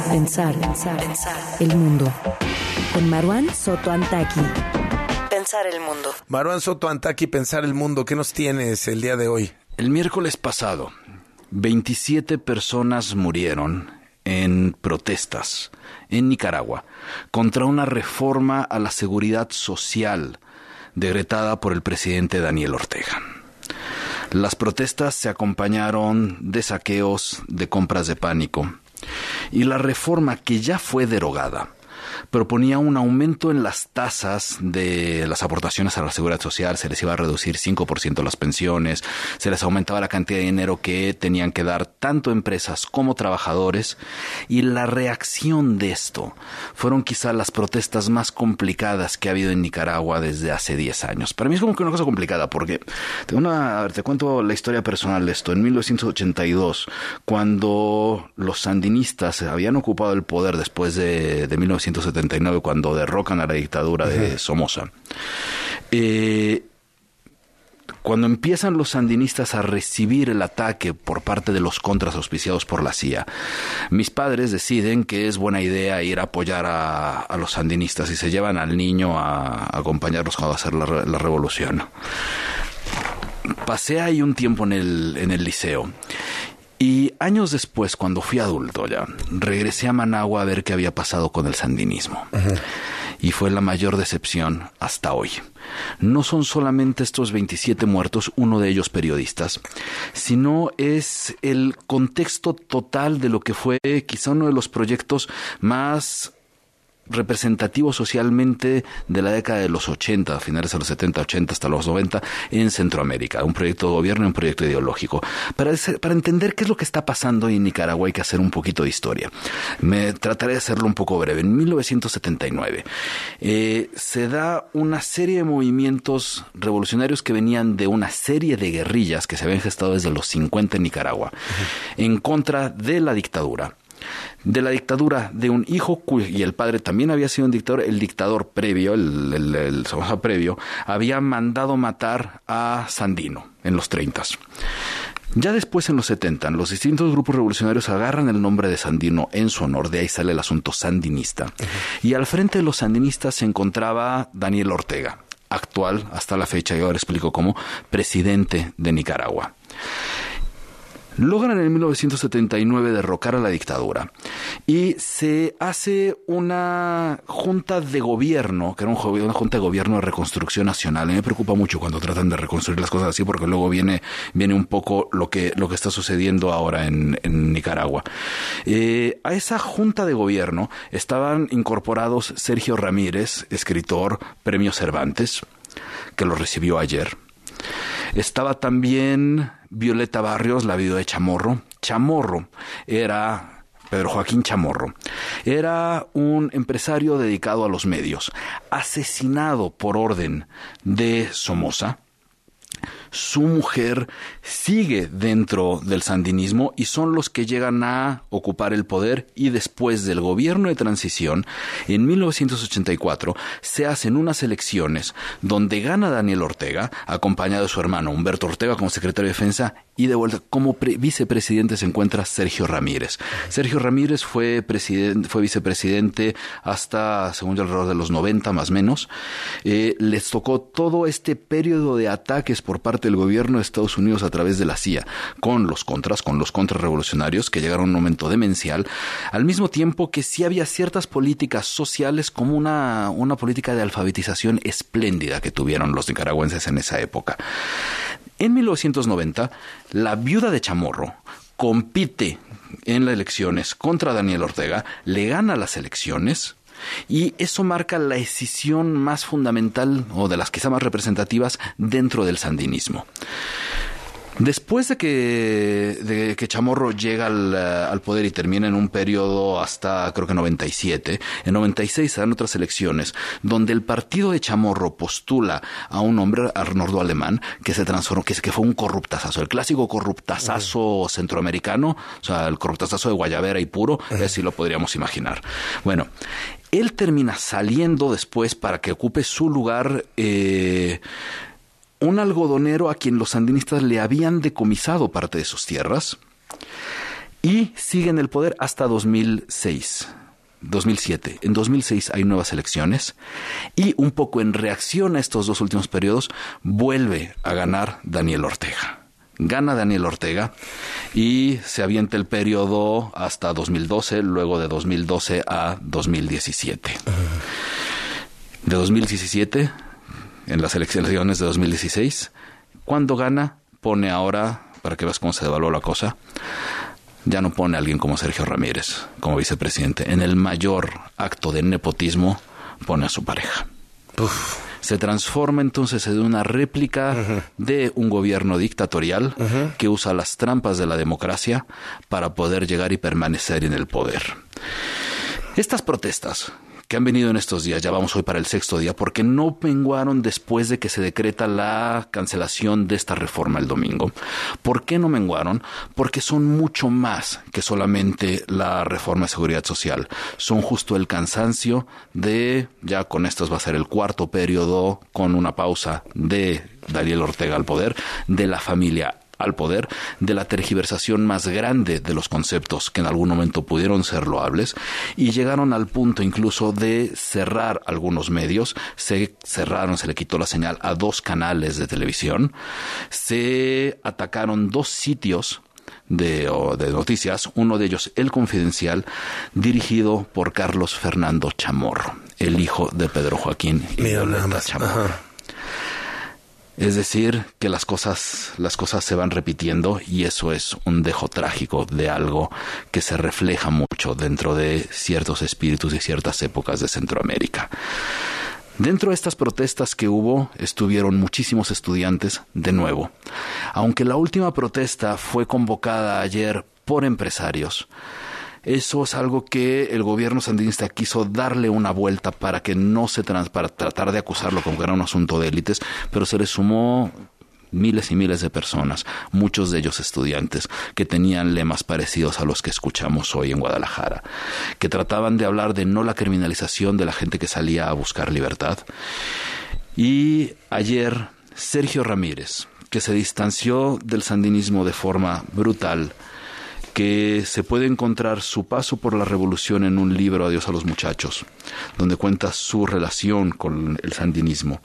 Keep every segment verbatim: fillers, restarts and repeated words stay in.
pensar, pensar, pensar el mundo. Con Marwan Soto Antaki. Pensar el mundo. Marwan Soto Antaki, Pensar el mundo. ¿Qué nos tienes el día de hoy? El miércoles pasado, veintisiete personas murieron en protestas en Nicaragua contra una reforma a la seguridad social decretada por el presidente Daniel Ortega. Las protestas se acompañaron de saqueos, de compras de pánico, y la reforma, que ya fue derogada, proponía un aumento en las tasas de las aportaciones a la seguridad social. Se les iba a reducir cinco por ciento las pensiones, se les aumentaba la cantidad de dinero que tenían que dar tanto empresas como trabajadores, y la reacción de esto fueron quizá las protestas más complicadas que ha habido en Nicaragua desde hace diez años. Para mí es como que una cosa complicada, porque te, una, te cuento la historia personal de esto. En mil novecientos ochenta y dos, cuando los sandinistas habían ocupado el poder después de, de mil novecientos setenta y nueve, cuando derrocan a la dictadura de Somoza, eh, cuando empiezan los sandinistas a recibir el ataque por parte de los contras auspiciados por la C I A, mis padres deciden que es buena idea ir a apoyar a, a los sandinistas, y se llevan al niño a, a acompañarlos cuando va a hacer la, la revolución. Pasé ahí un tiempo en el, en el liceo. Y años después, cuando fui adulto ya, regresé a Managua a ver qué había pasado con el sandinismo. Uh-huh. Y fue la mayor decepción hasta hoy. No son solamente estos veintisiete muertos, uno de ellos periodistas, sino es el contexto total de lo que fue quizá uno de los proyectos más representativo socialmente de la década de los ochenta, a finales de los setenta, ochenta hasta los noventa, en Centroamérica. Un proyecto de gobierno y un proyecto ideológico. Para, para entender qué es lo que está pasando en Nicaragua hay que hacer un poquito de historia. Me trataré de hacerlo un poco breve. En mil novecientos setenta y nueve eh, se da una serie de movimientos revolucionarios que venían de una serie de guerrillas que se habían gestado desde los cincuenta en Nicaragua, uh-huh, en contra de la dictadura. De la dictadura de un hijo, y el padre también había sido un dictador. El dictador previo, el, el, el Somoza previo, había mandado matar a Sandino en los treintas. Ya después, en los setenta, los distintos grupos revolucionarios agarran el nombre de Sandino en su honor. De ahí sale el asunto sandinista. Uh-huh. Y al frente de los sandinistas se encontraba Daniel Ortega, actual hasta la fecha, y ahora explico cómo, presidente de Nicaragua. Logran en mil novecientos setenta y nueve derrocar a la dictadura y se hace una junta de gobierno, que era un, una junta de gobierno de reconstrucción nacional. A mí me preocupa mucho cuando tratan de reconstruir las cosas así, porque luego viene, viene un poco lo que, lo que está sucediendo ahora en, en Nicaragua. Eh, a esa junta de gobierno estaban incorporados Sergio Ramírez, escritor, premio Cervantes, que lo recibió ayer. Estaba también Violeta Barrios, la viuda de Chamorro. Chamorro era Pedro Joaquín Chamorro. Era un empresario dedicado a los medios, asesinado por orden de Somoza. Su mujer sigue dentro del sandinismo y son los que llegan a ocupar el poder, y después del gobierno de transición, en mil novecientos ochenta y cuatro, se hacen unas elecciones donde gana Daniel Ortega, acompañado de su hermano Humberto Ortega como secretario de Defensa, y de vuelta como pre- vicepresidente se encuentra Sergio Ramírez. Sergio Ramírez fue, presidente, fue vicepresidente hasta, según yo, alrededor de los noventa más o menos. Eh, les tocó todo este periodo de ataques por parte del gobierno de Estados Unidos a través de la C I A, con los contras, con los contrarrevolucionarios, que llegaron a un momento demencial, al mismo tiempo que sí había ciertas políticas sociales, como una, una política de alfabetización espléndida que tuvieron los nicaragüenses en esa época. En mil novecientos noventa, la viuda de Chamorro compite en las elecciones contra Daniel Ortega, le gana las elecciones, y eso marca la escisión más fundamental, o de las quizá más representativas, dentro del sandinismo. Después de que, de que Chamorro llega al, al poder y termina en un periodo hasta, creo que noventa y siete, en noventa y seis se dan otras elecciones donde el partido de Chamorro postula a un hombre, Arnoldo Alemán, que se transformó, que, que fue un corruptazazo, el clásico corruptazazo uh-huh. centroamericano, o sea, el corruptazazo de Guayabera y puro, uh-huh. así lo podríamos imaginar. Bueno, él termina saliendo después para que ocupe su lugar eh, un algodonero a quien los sandinistas le habían decomisado parte de sus tierras. y sigue en el poder hasta dos mil seis. dos mil siete. En dos mil seis hay nuevas elecciones y un poco en reacción a estos dos últimos periodos vuelve a ganar Daniel Ortega. Gana Daniel Ortega y se avienta el periodo hasta dos mil doce, luego de dos mil doce a dos mil diecisiete. De dos mil diecisiete, en las elecciones de dos mil dieciséis, cuando gana, pone ahora, para que veas cómo se devaluó la cosa, ya no pone a alguien como Sergio Ramírez como vicepresidente. En el mayor acto de nepotismo pone a su pareja. Uf. Se transforma entonces en una réplica uh-huh. de un gobierno dictatorial uh-huh. que usa las trampas de la democracia para poder llegar y permanecer en el poder. Estas protestas que han venido en estos días, ya vamos hoy para el sexto día, porque no menguaron después de que se decreta la cancelación de esta reforma el domingo. ¿Por qué no menguaron? Porque son mucho más que solamente la reforma de seguridad social. Son justo el cansancio de, ya con estos va a ser el cuarto periodo, con una pausa de Daniel Ortega al poder, de la familia al poder, de la tergiversación más grande de los conceptos que en algún momento pudieron ser loables, y llegaron al punto incluso de cerrar algunos medios. Se cerraron, se le quitó la señal a dos canales de televisión, se atacaron dos sitios de, de noticias, uno de ellos El Confidencial, dirigido por Carlos Fernando Chamorro, el hijo de Pedro Joaquín y Violeta Chamorro. Ajá. Es decir, que las cosas, las cosas se van repitiendo y eso es un dejo trágico de algo que se refleja mucho dentro de ciertos espíritus y ciertas épocas de Centroamérica. Dentro de estas protestas que hubo, estuvieron muchísimos estudiantes de nuevo. Aunque la última protesta fue convocada ayer por empresarios, eso es algo que el gobierno sandinista quiso darle una vuelta para que no se trans, para tratar de acusarlo como que era un asunto de élites, pero se le sumó miles y miles de personas, muchos de ellos estudiantes, que tenían lemas parecidos a los que escuchamos hoy en Guadalajara, que trataban de hablar de no la criminalización de la gente que salía a buscar libertad. Y ayer Sergio Ramírez, que se distanció del sandinismo de forma brutal, que se puede encontrar su paso por la revolución en un libro, Adiós a los muchachos, donde cuenta su relación con el sandinismo.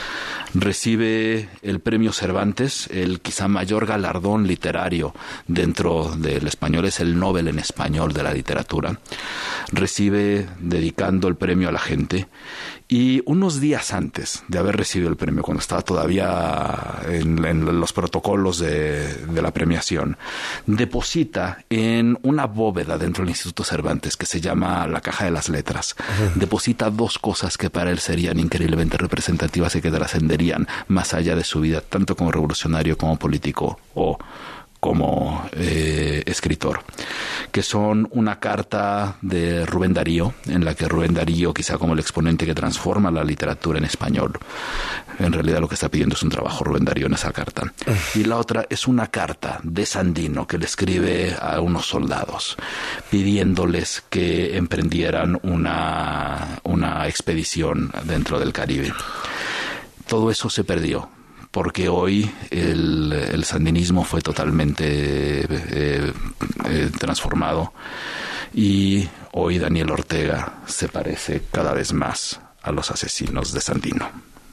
Recibe el premio Cervantes, el quizá mayor galardón literario dentro del español, es el Nobel en español de la literatura. Recibe dedicando el premio a la gente y unos días antes de haber recibido el premio, cuando estaba todavía en, en los protocolos de, de la premiación, deposita en una bóveda dentro del Instituto Cervantes que se llama la Caja de las Letras, uh-huh. deposita dos cosas que para él serían increíblemente representativas y que trascenderían más allá de su vida, tanto como revolucionario, como político o como eh, escritor, que son una carta de Rubén Darío, en la que Rubén Darío, quizá como el exponente que transforma la literatura en español, en realidad lo que está pidiendo es un trabajo Rubén Darío en esa carta, y la otra es una carta de Sandino que le escribe a unos soldados pidiéndoles que emprendieran una, una expedición dentro del Caribe. Todo eso se perdió, porque hoy el, el sandinismo fue totalmente eh, eh, transformado y hoy Daniel Ortega se parece cada vez más a los asesinos de Sandino.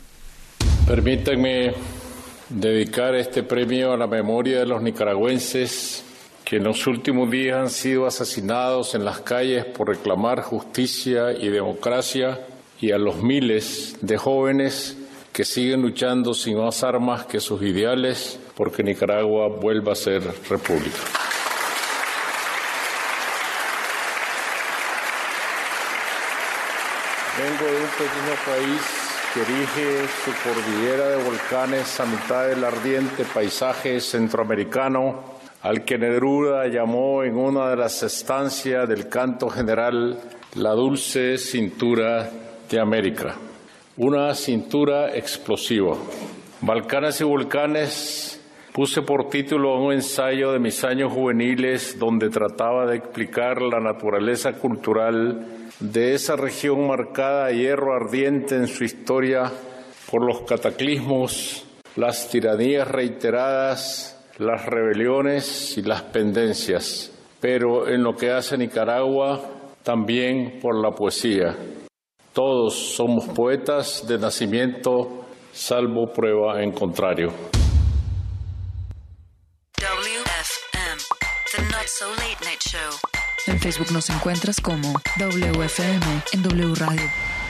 Permítanme dedicar este premio a la memoria de los nicaragüenses que en los últimos días han sido asesinados en las calles por reclamar justicia y democracia, y a los miles de jóvenes que siguen luchando sin más armas que sus ideales porque Nicaragua vuelva a ser república. Vengo de un pequeño país que erige su cordillera de volcanes a mitad del ardiente paisaje centroamericano, al que Neruda llamó en una de las estancias del canto general la dulce cintura de América. Una cintura explosiva. Balcanes y volcanes puse por título a un ensayo de mis años juveniles donde trataba de explicar la naturaleza cultural de esa región marcada a hierro ardiente en su historia por los cataclismos, las tiranías reiteradas, las rebeliones y las pendencias. pero en lo que hace Nicaragua, también por la poesía. Todos somos poetas de nacimiento, salvo prueba en contrario. W F M, The Not So Late Night Show. En Facebook nos encuentras como W F M en W Radio.